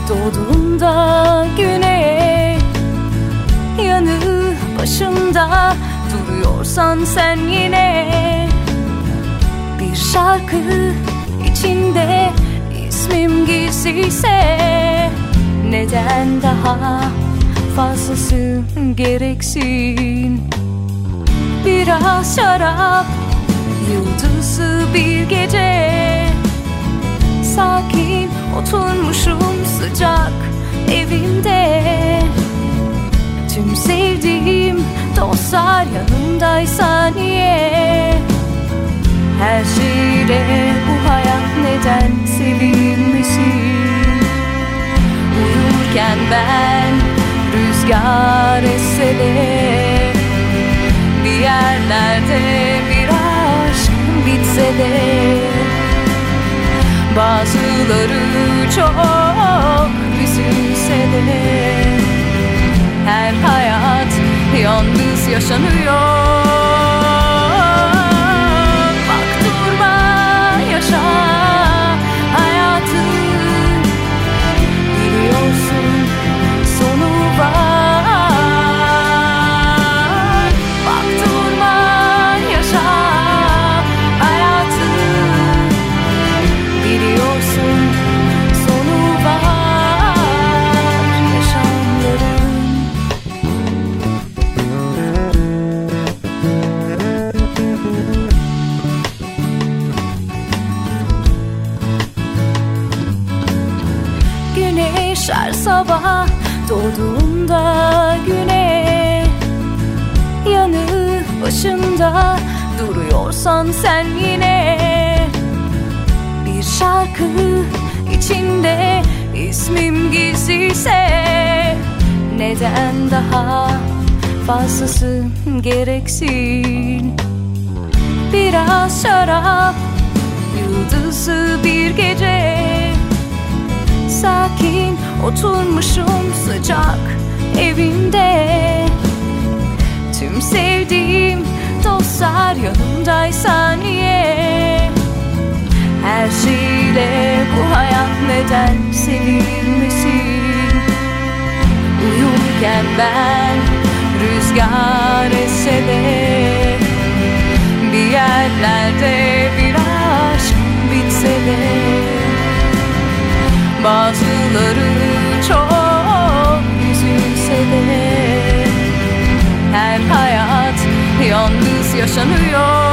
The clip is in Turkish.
Doğduğunda güneye, yanı başımda duruyorsan sen yine. Bir şarkı içinde ismim gizliyse, neden daha fazlası gereksin? Biraz şarap, yıldızlı bir gece, sakin oturmuşum sıcak evimde. Tüm sevdiğim dostlar yanımdaysa niye? Her şeyle bu hayat neden sevilmesin? Uyurken ben rüzgar esse de, bir yerlerde bir aşk bitse de, bazıları çok üzülse de, her hayat yalnız yaşanıyor. Bak durma, yaşa hayatı, biliyorsun sonu var. Bak durma, yaşa hayatı, biliyorsun sonu var yaşamların. Güneş her sabah doğduğunda güne, yanı başımda duruyorsan sen yine. Bir şarkı içinde ismim gizliyse, neden daha fazlası gereksin? Biraz şarap, yıldızlı bir gece, sakin oturmuşum sıcak evimde. Tüm sevdiğim dostlar yanımdaysa niye? Her şeyle bu hayat neden sevilmesin? Uyurken ben rüzgar esse de, bir yerlerde bir aşk bitse de, bazıları çok üzülse de, her hayat yalnız yaşanıyor.